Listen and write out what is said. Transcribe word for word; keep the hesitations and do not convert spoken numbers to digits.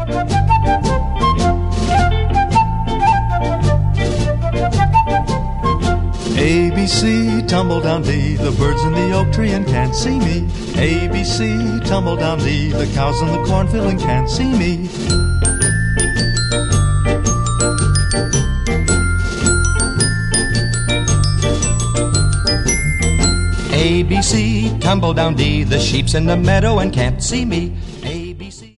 A, B, C, tumble down D, the birds in the oak tree and can't see me. A, B, C, tumble down D, the cows in the cornfield and can't see me. A, B, C, tumble down D, the sheep's in the meadow and can't see me.